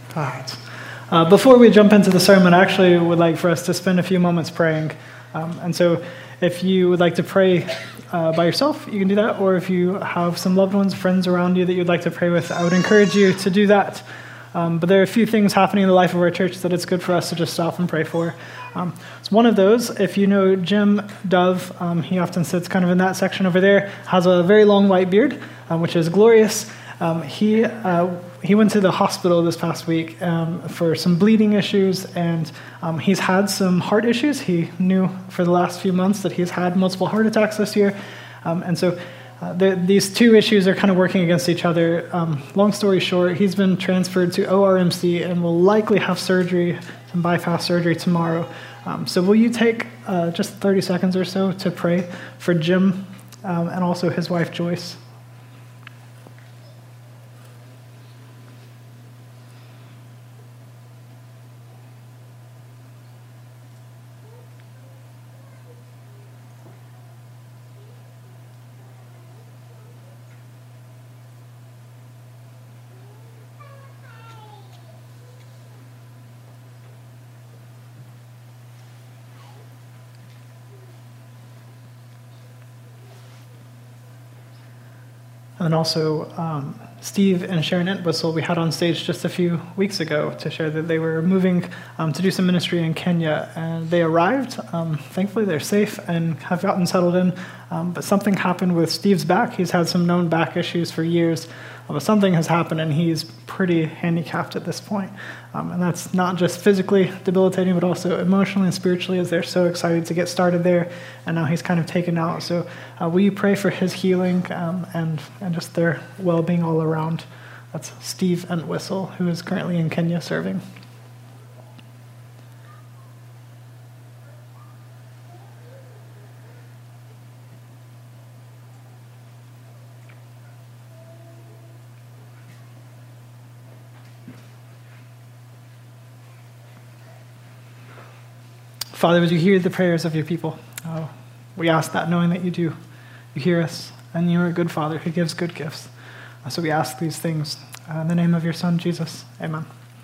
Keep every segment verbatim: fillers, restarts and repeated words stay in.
All right. Uh, before we jump into the sermon, I actually would like for us to spend a few moments praying. Um, and so if you would like to pray uh, by yourself, you can do that. Or if you have some loved ones, friends around you that you'd like to pray with, I would encourage you to do that. Um, but there are a few things happening in the life of our church that it's good for us to just stop and pray for. Um, it's one of those. If you know Jim Dove, um, he often sits kind of in that section over there, has a very long white beard, um, which is glorious. Um, he uh, he went to the hospital this past week um, for some bleeding issues, and um, he's had some heart issues. He knew for the last few months that he's had multiple heart attacks this year, um, and so uh, the, these two issues are kind of working against each other. Um, long story short, he's been transferred to O R M C and will likely have surgery, some bypass surgery tomorrow. Um, so will you take uh, just thirty seconds or so to pray for Jim um, and also his wife, Joyce? And also, um, Steve and Sharon Entwistle, we had on stage just a few weeks ago to share that they were moving um, to do some ministry in Kenya. And they arrived. Um, thankfully, they're safe and have gotten settled in. Um, but something happened with Steve's back. He's had some known back issues for years. But something has happened, and he's pretty handicapped at this point. Um, and that's not just physically debilitating, but also emotionally and spiritually, as they're so excited to get started there. And now he's kind of taken out. So uh, will you pray for his healing um, and, and just their well-being all around? That's Steve Entwistle, who is currently in Kenya serving. Father, would you hear the prayers of your people? Oh, we ask that knowing that you do. You hear us, and you are a good Father who gives good gifts. So we ask these things uh, in the name of your Son, Jesus. Amen.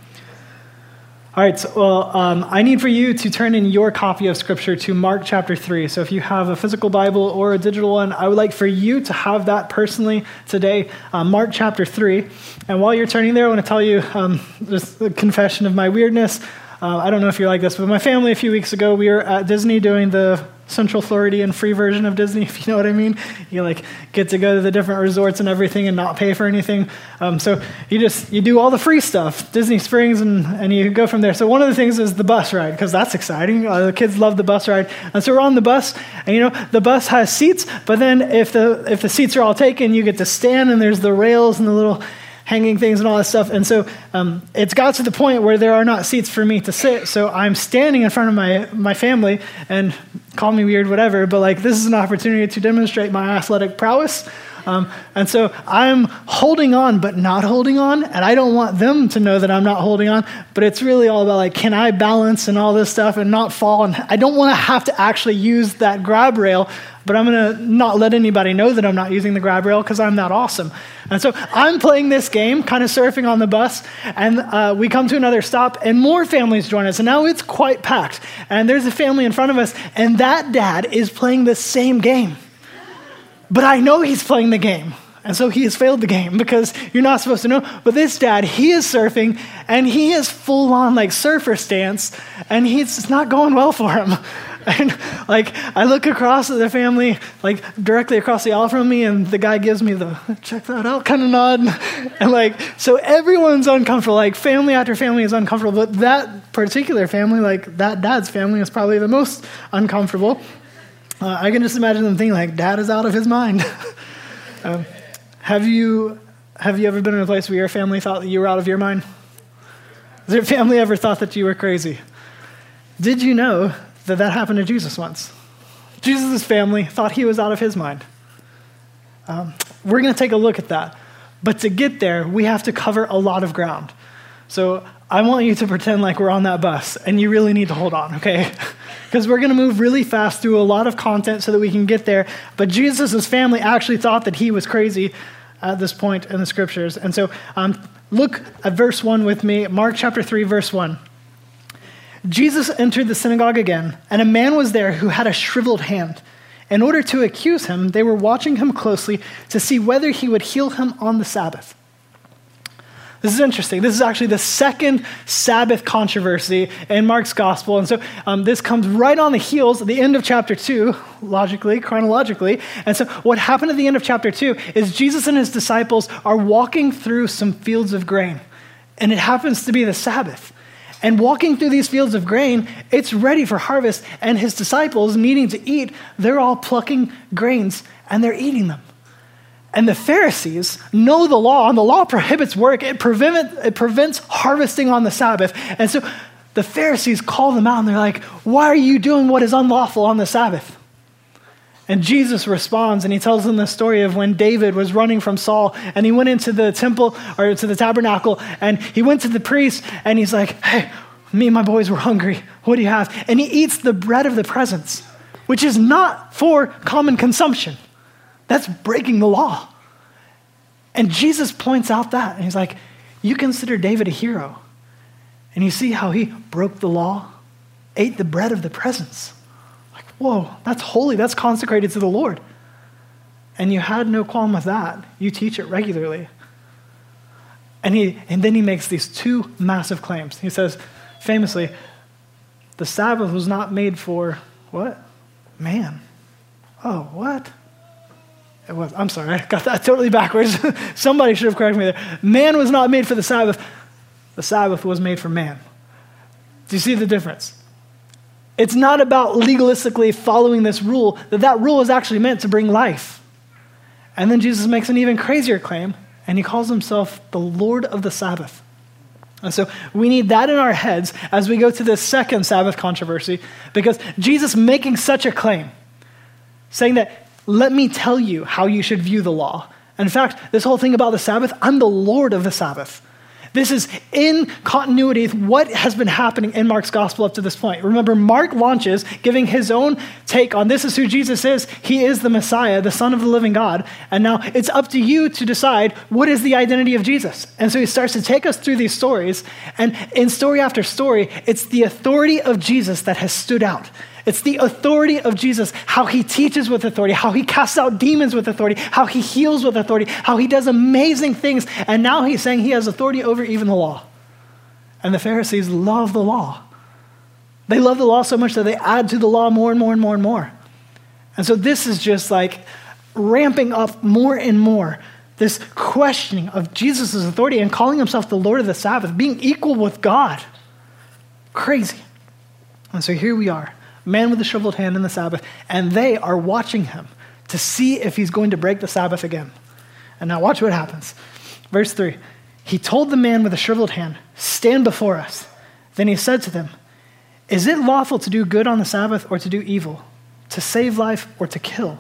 All right, so, well, um, I need for you to turn in your copy of Scripture to Mark chapter three. So if you have a physical Bible or a digital one, I would like for you to have that personally today, uh, Mark chapter three. And while you're turning there, I want to tell you um, just a confession of my weirdness. Uh, I don't know if you're like this, but my family a few weeks ago, we were at Disney doing the Central Floridian free version of Disney, if you know what I mean. You like get to go to the different resorts and everything and not pay for anything. Um, so you just, you do all the free stuff, Disney Springs, and, and you go from there. So one of the things is the bus ride, because that's exciting. Uh, the kids love the bus ride. And so we're on the bus, and you know, the bus has seats, but then if the if the seats are all taken, you get to stand, and there's the rails and the little hanging things and all that stuff. And so um, it's got to the point where there are not seats for me to sit. So I'm standing in front of my, my family, and call me weird, whatever, but like this is an opportunity to demonstrate my athletic prowess. Um, and so I'm holding on, but not holding on. And I don't want them to know that I'm not holding on, but it's really all about like, can I balance and all this stuff and not fall? And I don't want to have to actually use that grab rail, but I'm going to not let anybody know that I'm not using the grab rail because I'm that awesome. And so I'm playing this game, kind of surfing on the bus, and uh, we come to another stop, and more families join us. And now it's quite packed. And there's a family in front of us, and that dad is playing the same game. But I know he's playing the game. And so he has failed the game because you're not supposed to know. But this dad, he is surfing, and he is full on like surfer stance, and he's it's not going well for him. And like I look across at the family, like directly across the aisle from me, and the guy gives me the check that out kind of nod. And like, so everyone's uncomfortable. Like family after family is uncomfortable. But that particular family, like that dad's family, is probably the most uncomfortable. Uh, I can just imagine them thinking like, dad is out of his mind. um, have you have you ever been in a place where your family thought that you were out of your mind? Has your family ever thought that you were crazy? Did you know that that happened to Jesus once? Jesus' family thought he was out of his mind. Um, we're going to take a look at that. But to get there, we have to cover a lot of ground. So I want you to pretend like we're on that bus, and you really need to hold on, okay? Because we're going to move really fast through a lot of content so that we can get there. But Jesus' family actually thought that he was crazy at this point in the scriptures. And so um, look at verse one with me, Mark chapter three, verse one. Jesus entered the synagogue again, and a man was there who had a shriveled hand. In order to accuse him, they were watching him closely to see whether he would heal him on the Sabbath. This is interesting. This is actually the second Sabbath controversy in Mark's gospel. And so um, this comes right on the heels at the end of chapter two, logically, chronologically. And so what happened at the end of chapter two is Jesus and his disciples are walking through some fields of grain. And it happens to be the Sabbath. And walking through these fields of grain, it's ready for harvest. And his disciples needing to eat, they're all plucking grains and they're eating them. And the Pharisees know the law, and the law prohibits work. It, prevent, it prevents harvesting on the Sabbath. And so the Pharisees call them out, and they're like, why are you doing what is unlawful on the Sabbath? And Jesus responds, and he tells them the story of when David was running from Saul, and he went into the temple, or to the tabernacle, and he went to the priest, and he's like, hey, me and my boys were hungry. What do you have? And he eats the bread of the presence, which is not for common consumption. That's breaking the law. And Jesus points out that. And he's like, you consider David a hero. And you see how he broke the law, ate the bread of the presence. Like, whoa, that's holy. That's consecrated to the Lord. And you had no qualm with that. You teach it regularly. And he, and then he makes these two massive claims. He says, famously, the Sabbath was not made for what? Man. Oh, what? It was, I'm sorry, I got that totally backwards. Somebody should have corrected me there. Man was not made for the Sabbath. The Sabbath was made for man. Do you see the difference? It's not about legalistically following this rule, that that rule is actually meant to bring life. And then Jesus makes an even crazier claim, and he calls himself the Lord of the Sabbath. And so we need that in our heads as we go to this second Sabbath controversy, because Jesus making such a claim, saying that, let me tell you how you should view the law. In fact, this whole thing about the Sabbath, I'm the Lord of the Sabbath. This is in continuity with what has been happening in Mark's gospel up to this point. Remember, Mark launches giving his own take on this is who Jesus is. He is the Messiah, the Son of the living God. And now it's up to you to decide what is the identity of Jesus. And so he starts to take us through these stories. And in story after story, it's the authority of Jesus that has stood out. It's the authority of Jesus, how he teaches with authority, how he casts out demons with authority, how he heals with authority, how he does amazing things. And now he's saying he has authority over even the law. And the Pharisees love the law. They love the law so much that they add to the law more and more and more and more. And so this is just like ramping up more and more, this questioning of Jesus' authority and calling himself the Lord of the Sabbath, being equal with God. Crazy. And so here we are. Man with a shriveled hand in the Sabbath, and they are watching him to see if he's going to break the Sabbath again. And now watch what happens. Verse three, he told the man with a shriveled hand, stand before us. Then he said to them, is it lawful to do good on the Sabbath or to do evil, to save life or to kill?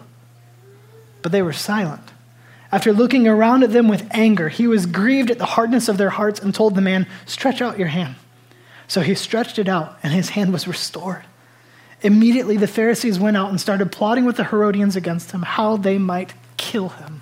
But they were silent. After looking around at them with anger, he was grieved at the hardness of their hearts and told the man, stretch out your hand. So he stretched it out, and his hand was restored. Immediately, the Pharisees went out and started plotting with the Herodians against him, how they might kill him.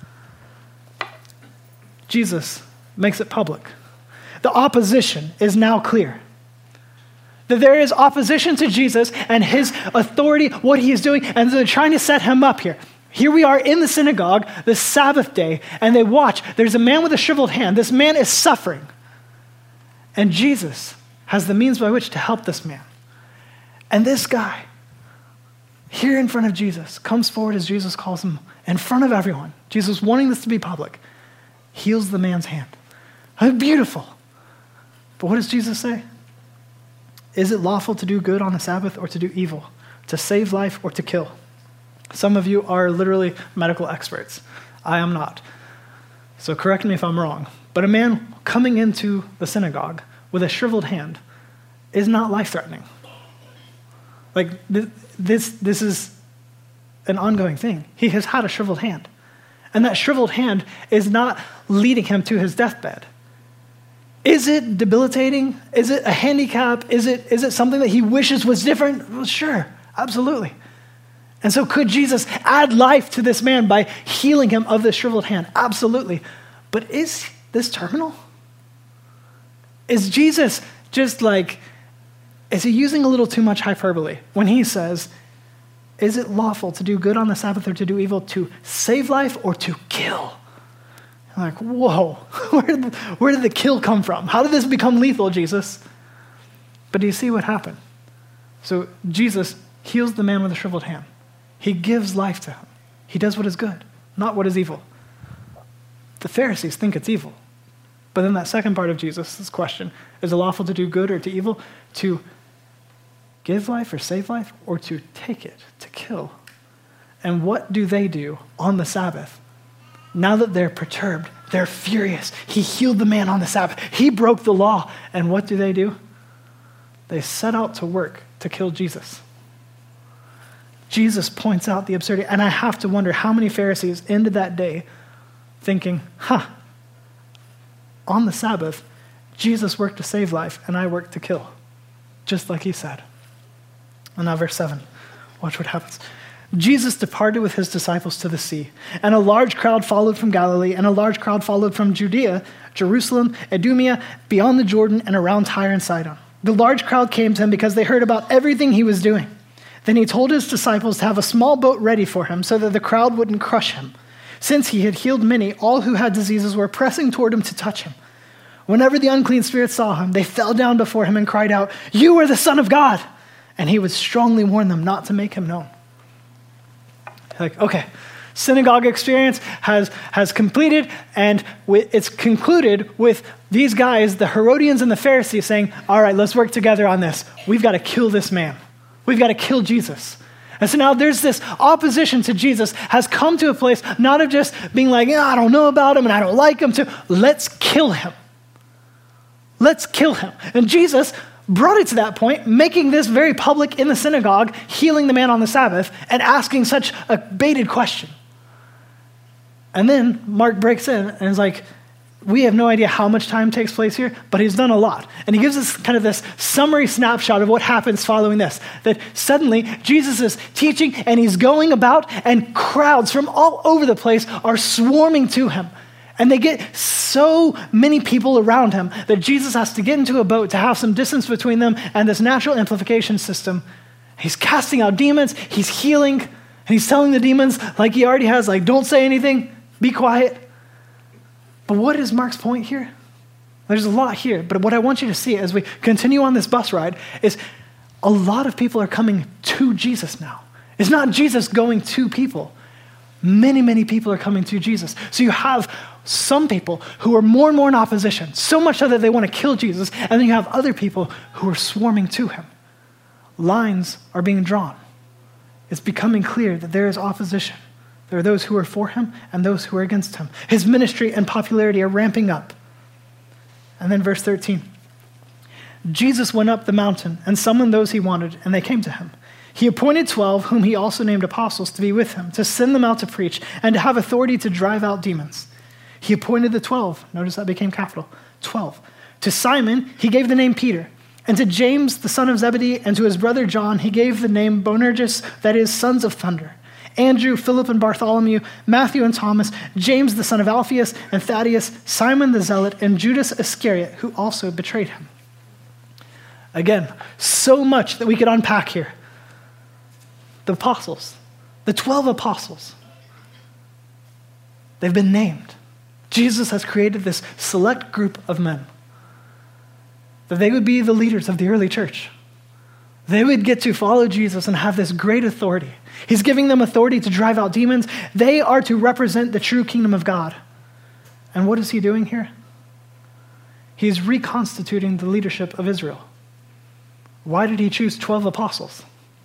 Jesus makes it public. The opposition is now clear. That there is opposition to Jesus and his authority, what he is doing, and they're trying to set him up here. Here we are in the synagogue, the Sabbath day, and they watch. There's a man with a shriveled hand. This man is suffering. And Jesus has the means by which to help this man. And this guy, here in front of Jesus, comes forward as Jesus calls him, in front of everyone. Jesus, wanting this to be public, heals the man's hand. How beautiful. But what does Jesus say? Is it lawful to do good on the Sabbath or to do evil, to save life or to kill? Some of you are literally medical experts. I am not. So correct me if I'm wrong. But a man coming into the synagogue with a shriveled hand is not life-threatening. Like, this, this is an ongoing thing. He has had a shriveled hand. And that shriveled hand is not leading him to his deathbed. Is it debilitating? Is it a handicap? Is it, is it something that he wishes was different? Well, sure, absolutely. And so could Jesus add life to this man by healing him of this shriveled hand? Absolutely. But is this terminal? Is Jesus just like, is he using a little too much hyperbole when he says, is it lawful to do good on the Sabbath or to do evil, to save life or to kill? I'm like, whoa, where did, the, where did the kill come from? How did this become lethal, Jesus? But do you see what happened? So Jesus heals the man with a shriveled hand. He gives life to him. He does what is good, not what is evil. The Pharisees think it's evil. But then that second part of Jesus' question, is it lawful to do good or to evil? To give life or save life, or to take it, to kill? And what do they do on the Sabbath? Now that they're perturbed, they're furious. He healed the man on the Sabbath. He broke the law. And what do they do? They set out to work to kill Jesus. Jesus points out the absurdity. And I have to wonder how many Pharisees ended that day thinking, huh, on the Sabbath, Jesus worked to save life and I worked to kill, just like he said. And now verse seven, watch what happens. Jesus departed with his disciples to the sea, and a large crowd followed from Galilee, and a large crowd followed from Judea, Jerusalem, Idumea, beyond the Jordan, and around Tyre and Sidon. The large crowd came to him because they heard about everything he was doing. Then he told his disciples to have a small boat ready for him so that the crowd wouldn't crush him. Since he had healed many, all who had diseases were pressing toward him to touch him. Whenever the unclean spirits saw him, they fell down before him and cried out, "You are the Son of God!" And he would strongly warn them not to make him known. Like, okay, synagogue experience has, has completed, and it's concluded with these guys, the Herodians and the Pharisees, saying, all right, let's work together on this. We've got to kill this man. We've got to kill Jesus. And so now there's this opposition to Jesus has come to a place not of just being like, yeah, I don't know about him and I don't like him, to let's kill him. Let's kill him. And Jesus brought it to that point, making this very public in the synagogue, healing the man on the Sabbath, and asking such a baited question. And then Mark breaks in and is like, we have no idea how much time takes place here, but he's done a lot. And he gives us kind of this summary snapshot of what happens following this, that suddenly Jesus is teaching and he's going about, and crowds from all over the place are swarming to him. And they get so many people around him that Jesus has to get into a boat to have some distance between them and this natural amplification system. He's casting out demons, he's healing, and he's telling the demons, like he already has, like, don't say anything, be quiet. But what is Mark's point here? There's a lot here, but what I want you to see as we continue on this bus ride is a lot of people are coming to Jesus now. It's not Jesus going to people. Many, many people are coming to Jesus. So you have some people who are more and more in opposition, so much so that they want to kill Jesus, and then you have other people who are swarming to him. Lines are being drawn. It's becoming clear that there is opposition. There are those who are for him and those who are against him. His ministry and popularity are ramping up. And then verse thirteen. Jesus went up the mountain and summoned those he wanted, and they came to him. He appointed twelve, whom he also named apostles, to be with him, to send them out to preach, and to have authority to drive out demons. He appointed the twelve. Notice that became capital. Twelve. To Simon, he gave the name Peter. And to James, the son of Zebedee, and to his brother John, he gave the name Boanerges, that is, sons of thunder. Andrew, Philip, and Bartholomew, Matthew and Thomas, James, the son of Alphaeus, and Thaddeus, Simon the Zealot, and Judas Iscariot, who also betrayed him. Again, so much that we could unpack here. The apostles, the twelve apostles, they've been named. Jesus has created this select group of men, that they would be the leaders of the early church. They would get to follow Jesus and have this great authority. He's giving them authority to drive out demons. They are to represent the true kingdom of God. And what is he doing here? He's reconstituting the leadership of Israel. Why did he choose twelve apostles?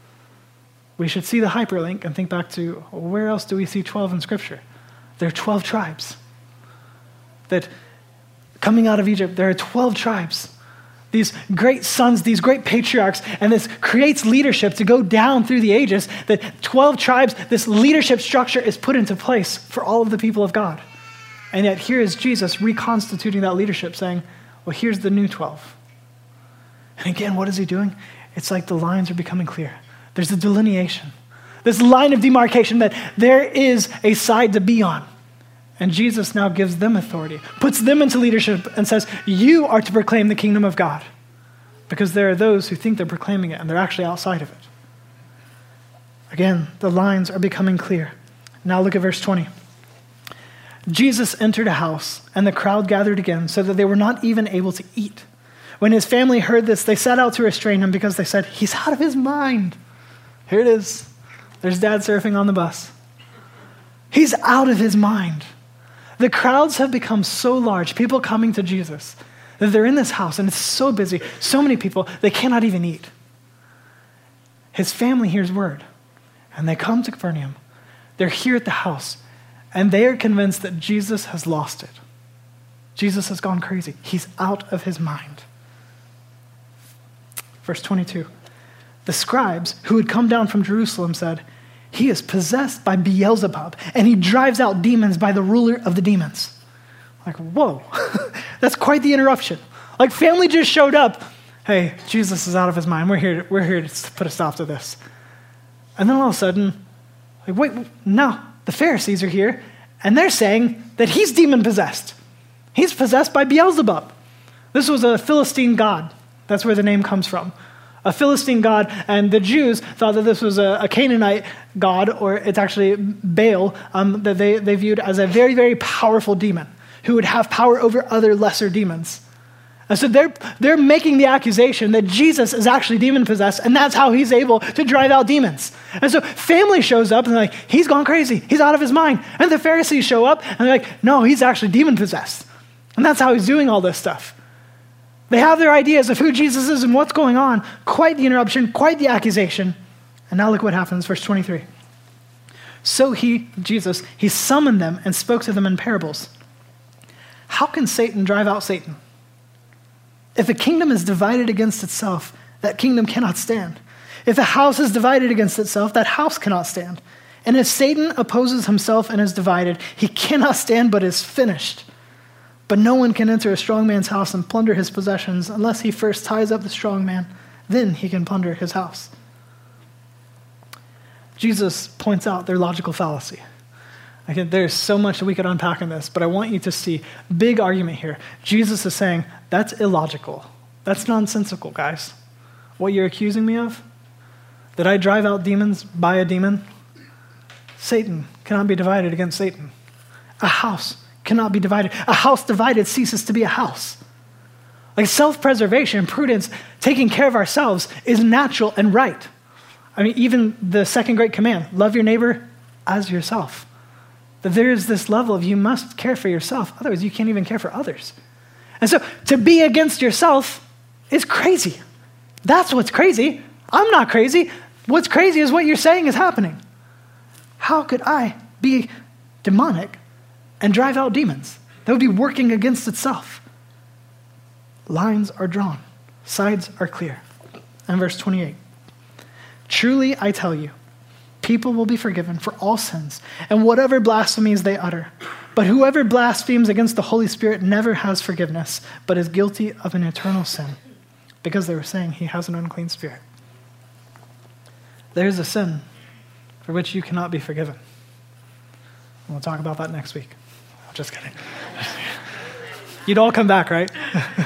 We should see the hyperlink and think back to, where else do we see twelve in Scripture? There are twelve tribes. That coming out of Egypt, there are twelve tribes. These great sons, these great patriarchs, and this creates leadership to go down through the ages, that twelve tribes, this leadership structure is put into place for all of the people of God. And yet here is Jesus reconstituting that leadership, saying, well, here's the new twelve. And again, what is he doing? It's like the lines are becoming clear. There's a delineation, this line of demarcation that there is a side to be on. And Jesus now gives them authority, puts them into leadership and says, you are to proclaim the kingdom of God. Because there are those who think they're proclaiming it and they're actually outside of it. Again, the lines are becoming clear. Now look at verse twenty. Jesus entered a house and the crowd gathered again so that they were not even able to eat. When his family heard this, they set out to restrain him because they said, he's out of his mind. Here it is. There's dad surfing on the bus. He's out of his mind. The crowds have become so large, people coming to Jesus, that they're in this house and it's so busy, so many people, they cannot even eat. His family hears word and they come to Capernaum. They're here at the house and they are convinced that Jesus has lost it. Jesus has gone crazy. He's out of his mind. Verse twenty-two, the scribes who had come down from Jerusalem said, he is possessed by Beelzebub, and he drives out demons by the ruler of the demons. Like, whoa, that's quite the interruption. Like, family just showed up. Hey, Jesus is out of his mind. We're here, we're here to put a stop to this. And then all of a sudden, like, wait, no, the Pharisees are here, and they're saying that he's demon-possessed. He's possessed by Beelzebub. This was a Philistine god. That's where the name comes from. A Philistine god, and the Jews thought that this was a, a Canaanite god, or it's actually Baal, um, that they, they viewed as a very, very powerful demon who would have power over other lesser demons. And so they're, they're making the accusation that Jesus is actually demon-possessed, and that's how he's able to drive out demons. And so family shows up, and they're like, he's gone crazy. He's out of his mind. And the Pharisees show up, and they're like, no, he's actually demon-possessed. And that's how he's doing all this stuff. They have their ideas of who Jesus is and what's going on. Quite the interruption, quite the accusation. And now look what happens, verse twenty-three. So he, Jesus, he summoned them and spoke to them in parables. How can Satan drive out Satan? If a kingdom is divided against itself, that kingdom cannot stand. If a house is divided against itself, that house cannot stand. And if Satan opposes himself and is divided, he cannot stand but is finished. But no one can enter a strong man's house and plunder his possessions unless he first ties up the strong man. Then he can plunder his house. Jesus points out their logical fallacy. Again, there's so much that we could unpack in this, but I want you to see big argument here. Jesus is saying, that's illogical. That's nonsensical, guys. What you're accusing me of? That I drive out demons by a demon? Satan cannot be divided against Satan. A house cannot be divided. A house divided ceases to be a house. Like self-preservation, prudence, taking care of ourselves is natural and right. I mean, even the second great command, love your neighbor as yourself. That there is this level of you must care for yourself, otherwise you can't even care for others. And so to be against yourself is crazy. That's what's crazy. I'm not crazy. What's crazy is what you're saying is happening. How could I be demonic and drive out demons? That would be working against itself. Lines are drawn. Sides are clear. And verse twenty-eight. Truly I tell you, people will be forgiven for all sins and whatever blasphemies they utter. But whoever blasphemes against the Holy Spirit never has forgiveness, but is guilty of an eternal sin, because they were saying he has an unclean spirit. There is a sin for which you cannot be forgiven. We'll talk about that next week. I'm just kidding. You'd all come back, right?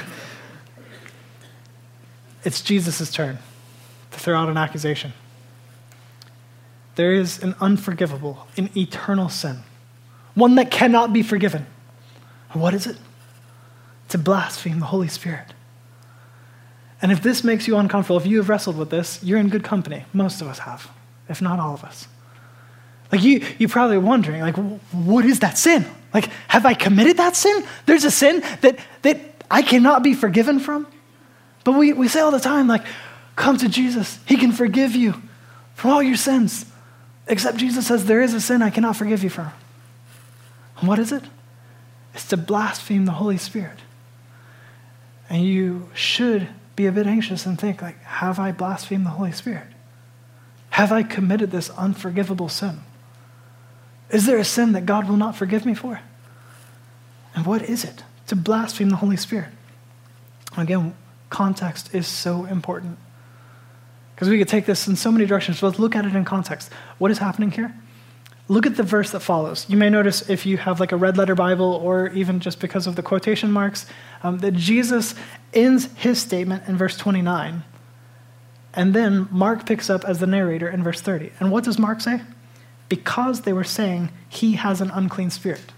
It's Jesus' turn to throw out an accusation. There is an unforgivable, an eternal sin, one that cannot be forgiven. What is it? To blaspheme the Holy Spirit. And if this makes you uncomfortable, if you have wrestled with this, you're in good company. Most of us have, if not all of us. Like you, you're probably wondering, like, what is that sin? Like, have I committed that sin? There's a sin that that I cannot be forgiven from? But we, we say all the time, like, come to Jesus. He can forgive you from all your sins. Except Jesus says, there is a sin I cannot forgive you from. And what is it? It's to blaspheme the Holy Spirit. And you should be a bit anxious and think, like, have I blasphemed the Holy Spirit? Have I committed this unforgivable sin? Is there a sin that God will not forgive me for? And what is it? To blaspheme the Holy Spirit. Again, context is so important. Because we could take this in so many directions, but let's look at it in context. What is happening here? Look at the verse that follows. You may notice if you have like a red letter Bible or even just because of the quotation marks, um, that Jesus ends his statement in verse twenty-nine. And then Mark picks up as the narrator in verse thirty. And what does Mark say? Because they were saying he has an unclean spirit.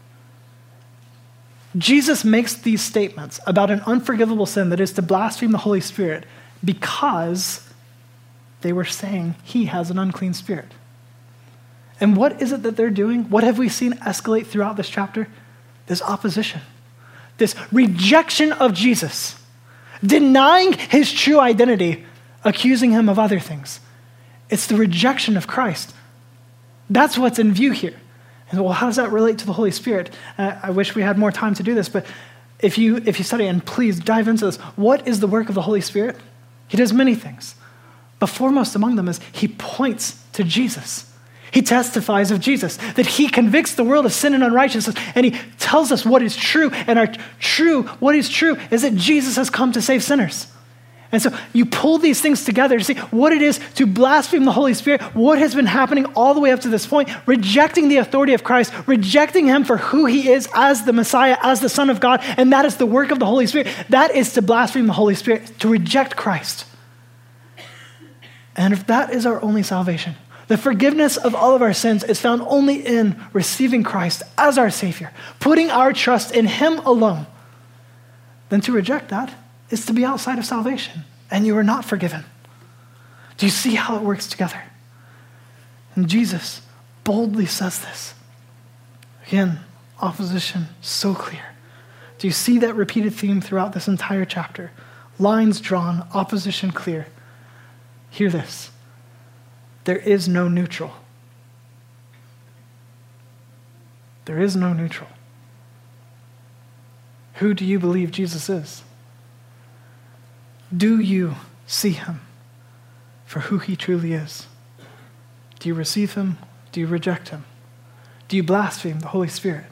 Jesus makes these statements about an unforgivable sin that is to blaspheme the Holy Spirit because they were saying he has an unclean spirit. And what is it that they're doing? What have we seen escalate throughout this chapter? This opposition, this rejection of Jesus, denying his true identity, accusing him of other things. It's the rejection of Christ. That's what's in view here. And well, how does that relate to the Holy Spirit? Uh, I wish we had more time to do this, but if you if you study, and please dive into this, what is the work of the Holy Spirit? He does many things. But foremost among them is he points to Jesus. He testifies of Jesus, that he convicts the world of sin and unrighteousness, and he tells us what is true. And our true, what is true is that Jesus has come to save sinners. And so you pull these things together to see what it is to blaspheme the Holy Spirit, what has been happening all the way up to this point, rejecting the authority of Christ, rejecting him for who he is as the Messiah, as the Son of God, and that is the work of the Holy Spirit. That is to blaspheme the Holy Spirit, to reject Christ. And if that is our only salvation, the forgiveness of all of our sins is found only in receiving Christ as our Savior, putting our trust in him alone, then to reject that is to be outside of salvation, and you are not forgiven. Do you see how it works together? And Jesus boldly says this. Again, opposition so clear. Do you see that repeated theme throughout this entire chapter? Lines drawn, opposition clear. Hear this. There is no neutral. There is no neutral. Who do you believe Jesus is? Do you see him for who he truly is? Do you receive him? Do you reject him? Do you blaspheme the Holy Spirit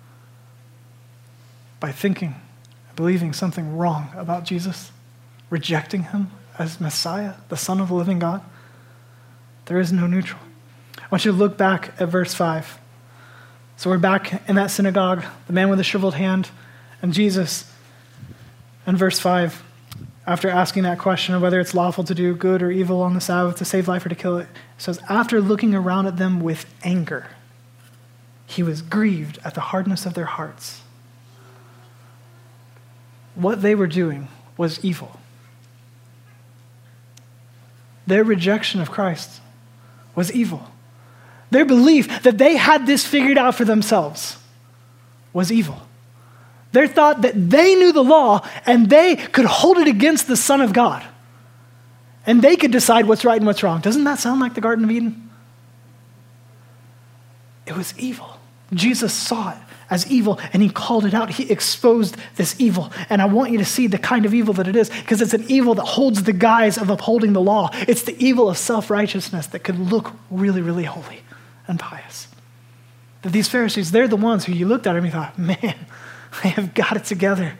by thinking and believing something wrong about Jesus, rejecting him as Messiah, the Son of the living God? There is no neutral. I want you to look back at verse five. So we're back in that synagogue, the man with the shriveled hand, and Jesus, in verse five, after asking that question of whether it's lawful to do good or evil on the Sabbath, to save life or to kill it, it says, after looking around at them with anger, he was grieved at the hardness of their hearts. What they were doing was evil. Their rejection of Christ was evil. Their belief that they had this figured out for themselves was evil. Their thought that they knew the law and they could hold it against the Son of God. And they could decide what's right and what's wrong. Doesn't that sound like the Garden of Eden? It was evil. Jesus saw it as evil and he called it out. He exposed this evil. And I want you to see the kind of evil that it is, because it's an evil that holds the guise of upholding the law. It's the evil of self-righteousness that could look really, really holy and pious. That these Pharisees, they're the ones who you looked at and you thought, man, they have got it together.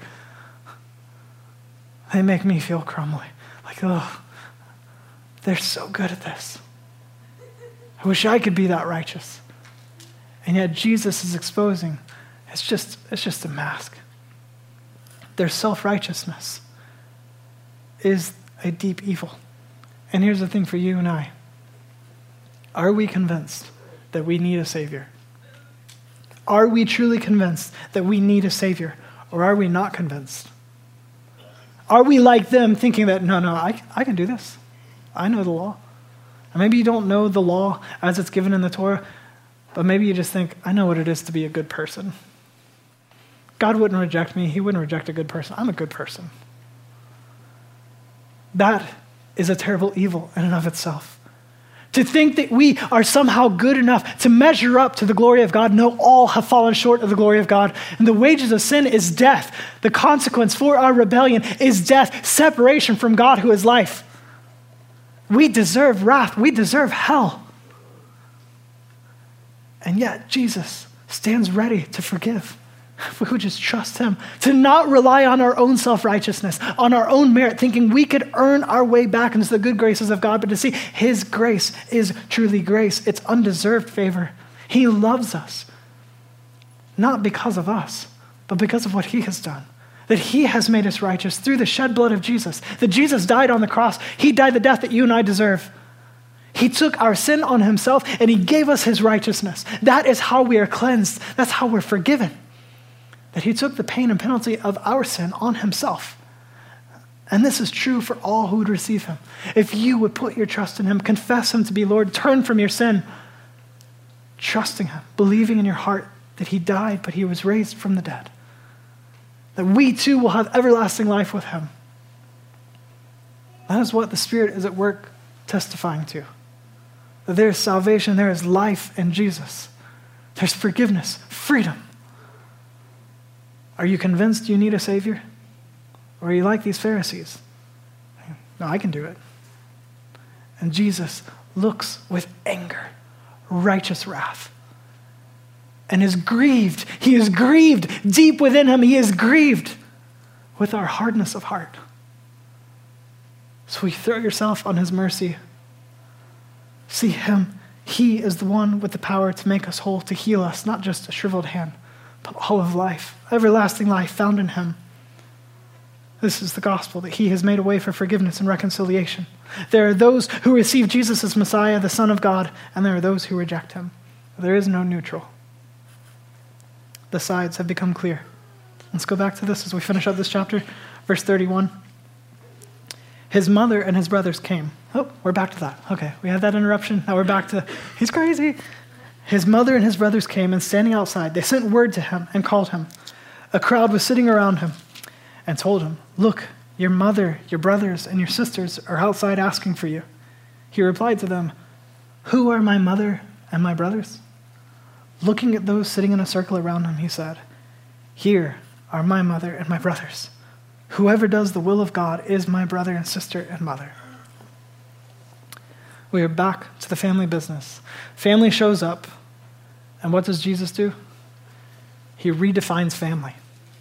They make me feel crumbly. Like, oh, they're so good at this. I wish I could be that righteous. And yet Jesus is exposing, it's just, it's just a mask. Their self-righteousness is a deep evil. And here's the thing for you and I. Are we convinced that we need a Savior? Are we truly convinced that we need a Savior, or are we not convinced? Are we like them thinking that, no, no, I, I can do this. I know the law. And maybe you don't know the law as it's given in the Torah, but maybe you just think, I know what it is to be a good person. God wouldn't reject me. He wouldn't reject a good person. I'm a good person. That is a terrible evil in and of itself. To think that we are somehow good enough to measure up to the glory of God. No, all have fallen short of the glory of God. And the wages of sin is death. The consequence for our rebellion is death, separation from God who is life. We deserve wrath. We deserve hell. And yet Jesus stands ready to forgive. If we would just trust him, to not rely on our own self-righteousness, on our own merit, thinking we could earn our way back into the good graces of God, but to see his grace is truly grace. It's undeserved favor. He loves us, not because of us, but because of what he has done. That he has made us righteous through the shed blood of Jesus. That Jesus died on the cross. He died the death that you and I deserve. He took our sin on himself and he gave us his righteousness. That is how we are cleansed. That's how we're forgiven. That he took the pain and penalty of our sin on himself. And this is true for all who would receive him. If you would put your trust in him, confess him to be Lord, turn from your sin, trusting him, believing in your heart that he died, but he was raised from the dead. That we too will have everlasting life with him. That is what the Spirit is at work testifying to. That there is salvation, there is life in Jesus. There's forgiveness, freedom. Are you convinced you need a Savior? Or are you like these Pharisees? No, I can do it. And Jesus looks with anger, righteous wrath, and is grieved. He is grieved deep within him. He is grieved with our hardness of heart. So you throw yourself on his mercy. See him. He is the one with the power to make us whole, to heal us, not just a shriveled hand, but all of life, everlasting life found in him. This is the gospel, that he has made a way for forgiveness and reconciliation. There are those who receive Jesus as Messiah, the Son of God, and there are those who reject him. There is no neutral. The sides have become clear. Let's go back to this as we finish up this chapter. Verse thirty-one. His mother and his brothers came. Oh, we're back to that. Okay, we had that interruption. Now we're back to, he's crazy. His mother and his brothers came, and standing outside, they sent word to him and called him. A crowd was sitting around him and told him, "Look, your mother, your brothers, and your sisters are outside asking for you." He replied to them, "Who are my mother and my brothers?" Looking at those sitting in a circle around him, he said, "Here are my mother and my brothers. Whoever does the will of God is my brother and sister and mother." We are back to the family business. Family shows up, and what does Jesus do? He redefines family.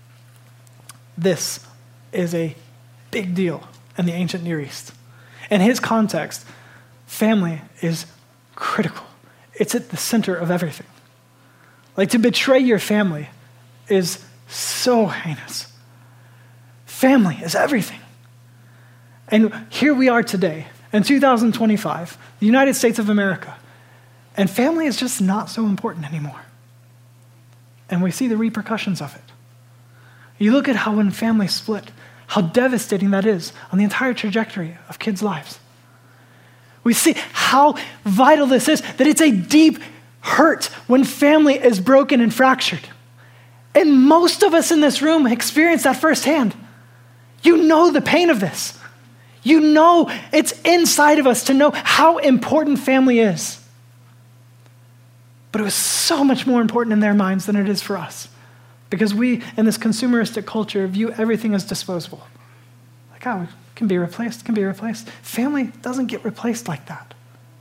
This is a big deal in the ancient Near East. In his context, family is critical. It's at the center of everything. Like, to betray your family is so heinous. Family is everything. And here we are today, in two thousand twenty-five, the United States of America, and family is just not so important anymore. And we see the repercussions of it. You look at how when families split, how devastating that is on the entire trajectory of kids' lives. We see how vital this is, that it's a deep hurt when family is broken and fractured. And most of us in this room experience that firsthand. You know the pain of this. You know it's inside of us to know how important family is. But it was so much more important in their minds than it is for us. Because we, in this consumeristic culture, view everything as disposable. Like, oh, it can be replaced, can be replaced. Family doesn't get replaced like that.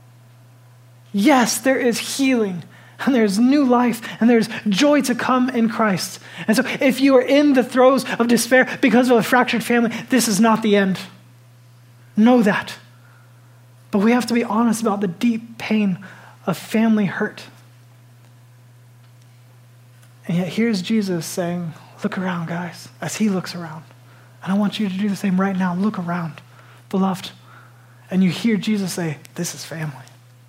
Yes, there is healing, and there's new life, and there's joy to come in Christ. And so if you are in the throes of despair because of a fractured family, this is not the end. Know that. But we have to be honest about the deep pain of family hurt. And yet here's Jesus saying, look around, guys, as he looks around. And I want you to do the same right now. Look around, beloved. And you hear Jesus say, this is family.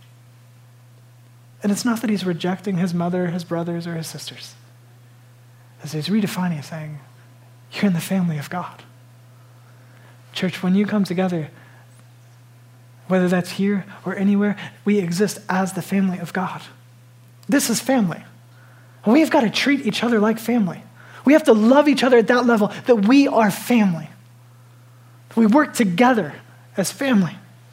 And it's not that he's rejecting his mother, his brothers, or his sisters. As he's redefining it, saying, you're in the family of God. Church, when you come together, whether that's here or anywhere, we exist as the family of God. This is family. And we've got to treat each other like family. We have to love each other at that level, that we are family. We work together as family.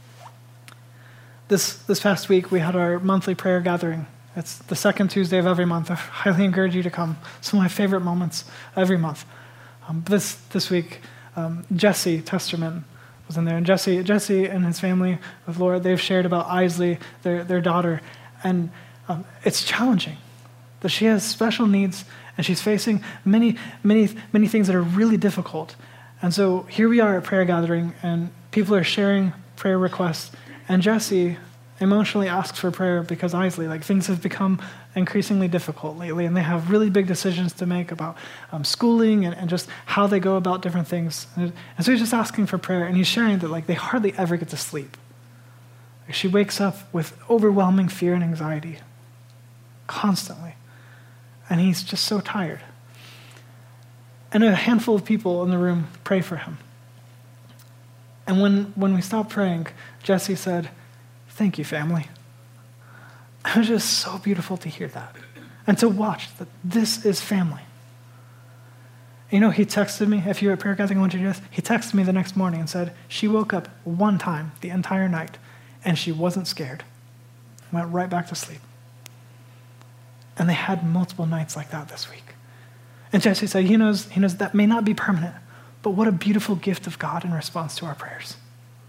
This this past week, we had our monthly prayer gathering. It's the second Tuesday of every month. I highly encourage you to come. Some of my favorite moments every month. Um, this this week, um, Jesse Testerman was in there. And Jesse Jesse and his family with Laura, they've shared about Isley, their, their daughter. And um, it's challenging that she has special needs and she's facing many, many, many things that are really difficult. And so here we are at prayer gathering, and people are sharing prayer requests. And Jesse emotionally asks for prayer because Isley, like things have become increasingly difficult lately, and they have really big decisions to make about um, schooling and, and just how they go about different things. And, and so he's just asking for prayer, and he's sharing that like they hardly ever get to sleep. Like, she wakes up with overwhelming fear and anxiety constantly, and he's just so tired. And a handful of people in the room pray for him. And when, when we stopped praying, Jesse said, "Thank you, family." It was just so beautiful to hear that and to watch that this is family. You know, he texted me, if you were at prayer gathering, I want you to do this. He texted me the next morning and said, she woke up one time the entire night and she wasn't scared. Went right back to sleep. And they had multiple nights like that this week. And Jesse said, he knows, he knows that may not be permanent, but what a beautiful gift of God in response to our prayers.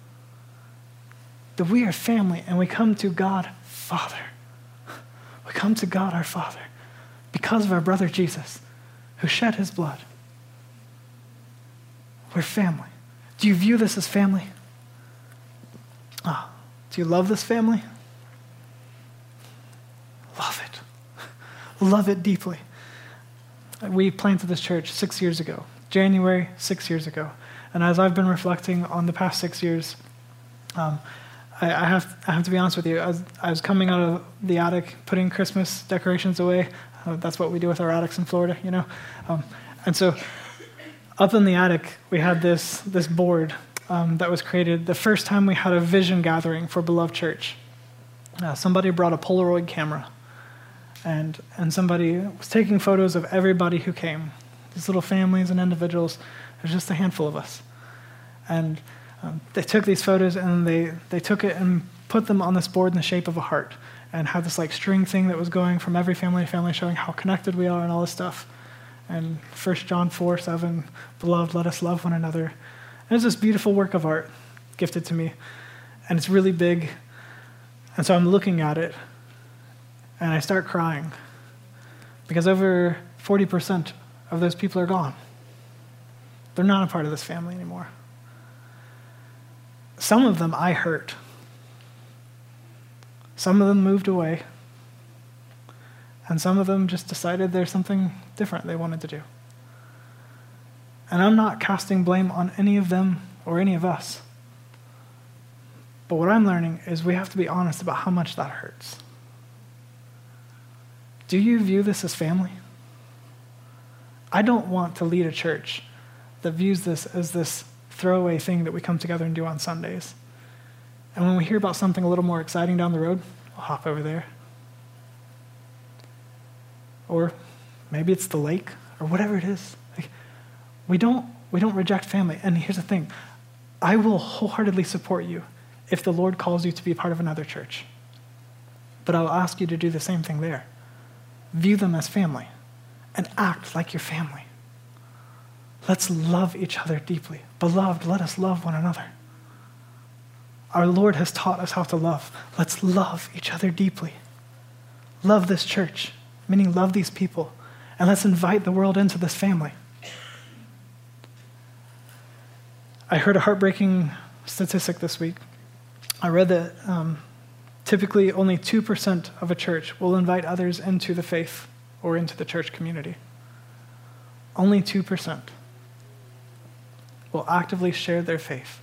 That we are family and we come to God, Father. We come to God, our Father, because of our brother Jesus, who shed his blood. We're family. Do you view this as family? Ah, do you love this family? Love it. Love it deeply. We planted this church six years ago, January, six years ago. And as I've been reflecting on the past six years, um, I, I have I have to be honest with you. I was, I was coming out of the attic, putting Christmas decorations away. Uh, that's what we do with our attics in Florida, you know. Um, and so, up in the attic, we had this this board um, that was created the first time we had a vision gathering for Beloved Church. Uh, somebody brought a Polaroid camera, and and somebody was taking photos of everybody who came. These little families and individuals. There's just a handful of us, and Um, they took these photos and they, they took it and put them on this board in the shape of a heart and had this like string thing that was going from every family to family showing how connected we are and all this stuff. And First John four seven, "Beloved, let us love one another." And it's this beautiful work of art gifted to me. And it's really big. And so I'm looking at it and I start crying because over forty percent of those people are gone. They're not a part of this family anymore. Some of them I hurt. Some of them moved away. And some of them just decided there's something different they wanted to do. And I'm not casting blame on any of them or any of us. But what I'm learning is we have to be honest about how much that hurts. Do you view this as family? I don't want to lead a church that views this as this throwaway thing that we come together and do on Sundays. And when we hear about something a little more exciting down the road, we'll hop over there. Or maybe it's the lake, or whatever it is. Like, we don't we don't reject family. And here's the thing. I will wholeheartedly support you if the Lord calls you to be part of another church. But I'll ask you to do the same thing there. View them as family and act like your family. Let's love each other deeply. Beloved, let us love one another. Our Lord has taught us how to love. Let's love each other deeply. Love this church, meaning love these people. And let's invite the world into this family. I heard a heartbreaking statistic this week. I read that um, typically only two percent of a church will invite others into the faith or into the church community. Only two percent will actively share their faith.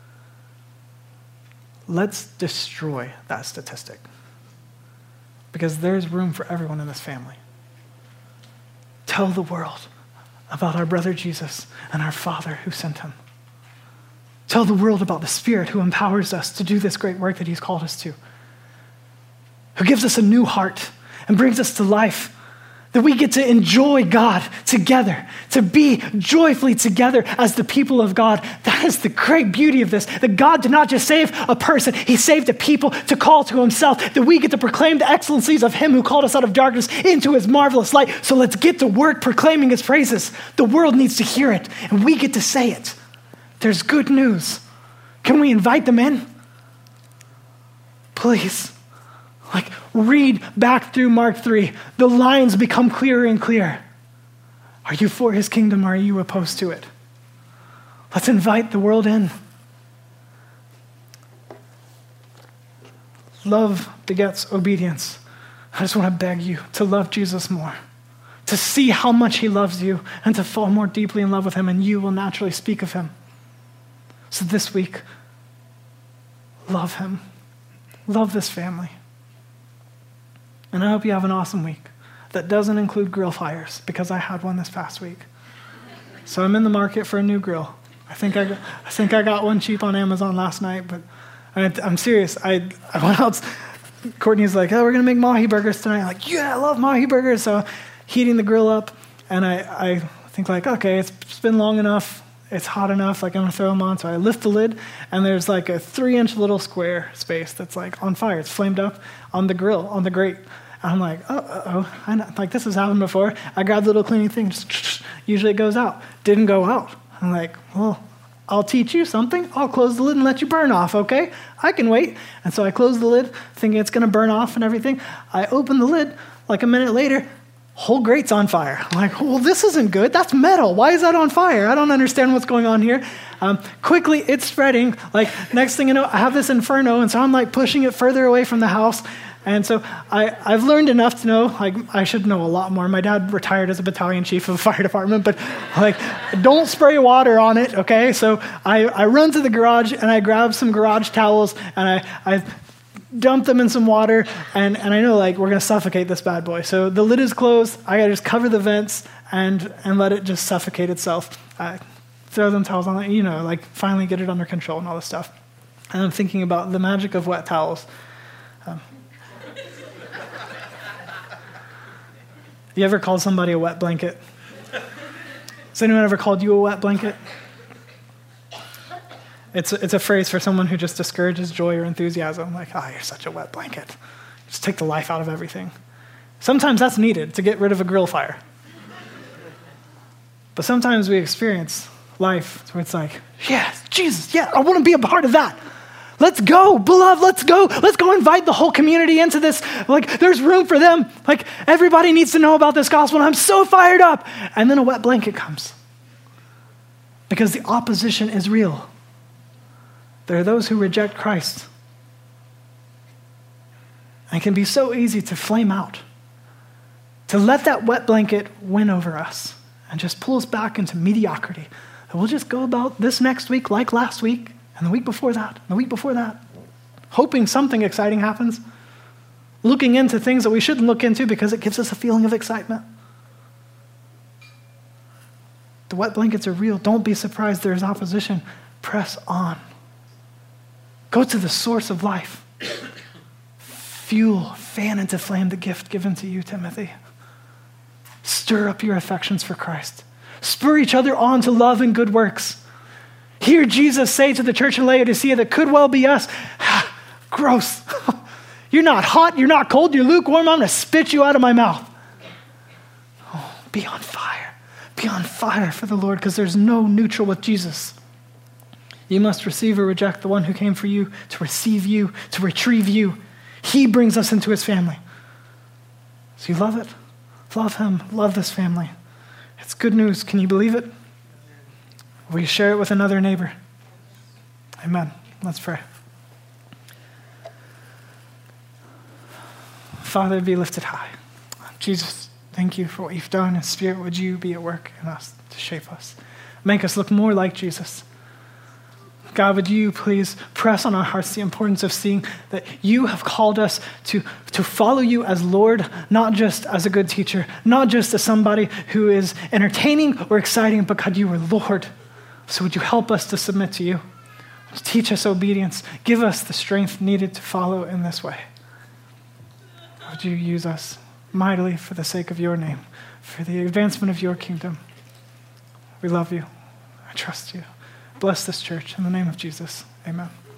Let's destroy that statistic because there's room for everyone in this family. Tell the world about our brother Jesus and our Father who sent him. Tell the world about the Spirit who empowers us to do this great work that he's called us to, who gives us a new heart and brings us to life, that we get to enjoy God together, to be joyfully together as the people of God. That is the great beauty of this, that God did not just save a person, he saved a people to call to himself, that we get to proclaim the excellencies of him who called us out of darkness into his marvelous light. So let's get to work proclaiming his praises. The world needs to hear it, and we get to say it. There's good news. Can we invite them in? Please. Like, read back through Mark three. The lines become clearer and clearer. Are you for his kingdom or are you opposed to it? Let's invite the world in. love begets obedience. I just want to beg you to love Jesus more, to see how much he loves you, and to fall more deeply in love with him, and you will naturally speak of him. So this week, love him. Love this family. And I hope you have an awesome week that doesn't include grill fires, because I had one this past week. So I'm in the market for a new grill. I think I got, I think I got one cheap on Amazon last night, but I, I'm serious. I, I went out. Courtney's like, oh, we're going to make mahi burgers tonight. I'm like, yeah, I love mahi burgers. So heating the grill up, and I, I think like, okay, it's, it's been long enough. It's hot enough. Like, I'm going to throw them on. So I lift the lid, and there's like a three-inch little square space that's like on fire. It's flamed up on the grill, on the grate. And I'm like, oh, uh-oh. I know, like, this has happened before. I grabbed the little cleaning thing. Just, usually it goes out. Didn't go out. I'm like, well, I'll teach you something. I'll close the lid and let you burn off, okay? I can wait. And so I close the lid, thinking it's going to burn off and everything. I open the lid. Like a minute later, whole grate's on fire. I'm like, well, this isn't good. That's metal. Why is that on fire? I don't understand what's going on here. Um, quickly, it's spreading. Like, next thing you know, I have this inferno, and so I'm like pushing it further away from the house. And so I, I've learned enough to know, like, I should know a lot more. My dad retired as a battalion chief of a fire department, but like, don't spray water on it, okay? So I, I run to the garage, and I grab some garage towels, and I, I dump them in some water, and, and I know, like, we're going to suffocate this bad boy. So the lid is closed. I got to just cover the vents and, and let it just suffocate itself. I throw them towels on it, you know, like, finally get it under control and all this stuff. And I'm thinking about the magic of wet towels. Um, You ever called somebody a wet blanket? Has anyone ever called you a wet blanket? It's a, it's a phrase for someone who just discourages joy or enthusiasm. Like, oh, you're such a wet blanket. Just take the life out of everything. Sometimes that's needed to get rid of a grill fire. But sometimes we experience life where it's like, yes, Jesus, yeah, I want to be a part of that. Let's go, beloved, let's go. Let's go invite the whole community into this. Like, there's room for them. Like, everybody needs to know about this gospel, and I'm so fired up. And then a wet blanket comes. Because the opposition is real. There are those who reject Christ. And it can be so easy to flame out, to let that wet blanket win over us and just pull us back into mediocrity. And we'll just go about this next week like last week, and the week before that, and the week before that, hoping something exciting happens, looking into things that we shouldn't look into because it gives us a feeling of excitement. The wet blankets are real. Don't be surprised there's opposition. Press on. Go to the source of life. Fuel, fan into flame the gift given to you, Timothy. Stir up your affections for Christ. Spur each other on to love and good works. Hear Jesus say to the church in Laodicea that could well be us. Gross. You're not hot, you're not cold, you're lukewarm. I'm going to spit you out of my mouth. Oh, be on fire. Be on fire for the Lord, because there's no neutral with Jesus. You must receive or reject the one who came for you, to receive you, to retrieve you. He brings us into his family. So you love it? Love him. Love this family. It's good news. Can you believe it? Will you share it with another neighbor? Amen. Let's pray. Father, be lifted high. Jesus, thank you for what you've done. And Spirit, would you be at work in us to shape us? Make us look more like Jesus. God, would you please press on our hearts the importance of seeing that you have called us to, to follow you as Lord, not just as a good teacher, not just as somebody who is entertaining or exciting, but God, you are Lord. So would you help us to submit to you? Teach us obedience. Give us the strength needed to follow in this way. Would you use us mightily for the sake of your name, for the advancement of your kingdom? We love you. I trust you. Bless this church in the name of Jesus. Amen.